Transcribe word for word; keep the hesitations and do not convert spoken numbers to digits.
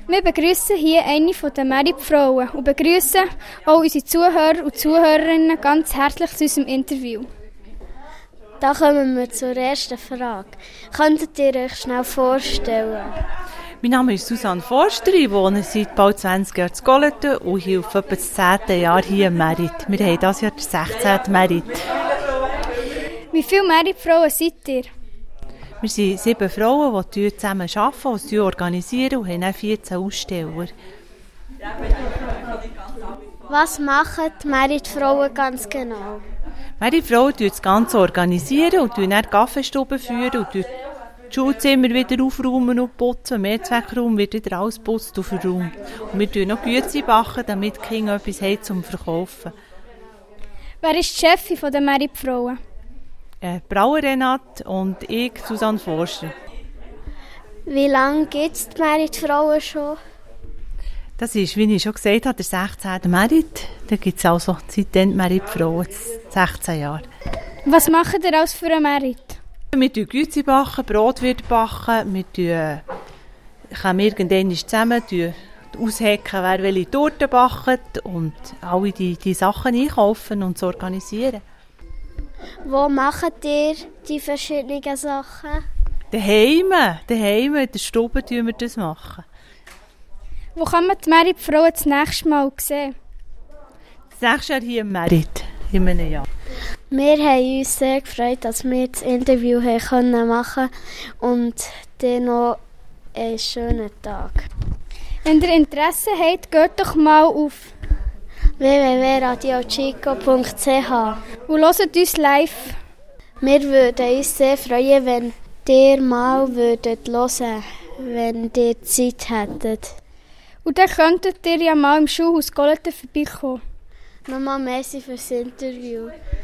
Wir begrüßen hier eine der Merit-Frauen und begrüßen auch unsere Zuhörer und Zuhörerinnen ganz herzlich zu unserem Interview. Da kommen wir zur ersten Frage. Könntet ihr euch schnell vorstellen? Mein Name ist Susanne Forster, ich wohne seit bald zwanzig Jahren in Goleten und helfe etwa das zehnte Jahr hier im Merit. Wir haben dieses Jahr den sechzehnten Merit. Wie viele Merit-Frauen seid ihr? Wir sind sieben Frauen, die zusammen arbeiten und organisieren und haben auch vierzehn Aussteller. Was machen die Merit-Frauen ganz genau? Merit-Frauen organisieren das Ganze organisieren und führen dann Kaffeestuben führen und das Schulzimmer wieder aufräumen und putzen. Im Mehrzweckraum wird wieder alles geputzt und verräumt. Und wir backen noch Güte backen, damit die Kinder etwas haben zum Verkaufen. Wer ist die Chefin der Merit-Frauen? Äh, Brauer Renat und ich, Susanne Forster. Wie lange gibt es die Merit-Frauen schon? Das ist, wie ich schon gesagt habe, der sechzehnte Merit. Da gibt es also seitdem Merit-Frauen, sechzehn Jahre. Was macht ihr alles für einen Merit? Wir backen Güte backen, Brot wird backen, wir kommen irgendwann zusammen, aushecken, wer welche Torten backt und alle die, die Sachen einkaufen und zu organisieren. Wo macht ihr die verschiedenen Sachen? Daheim, daheim in der Stube machen wir das. Machen. Wo kann man die Merit-Frauen das nächste Mal sehen? Das nächste Jahr hier im Merit, in einem Jahr. Wir haben uns sehr gefreut, dass wir das Interview machen konnten und dann noch einen schönen Tag. Wenn ihr Interesse habt, geht doch mal auf w w w punkt radio chico punkt c h und hört uns live. Wir würden uns sehr freuen, wenn ihr mal würdet hören, wenn ihr Zeit hättet. Und dann könntet ihr ja mal im Schulhaus Goleten vorbeikommen. Nochmal merci fürs Interview.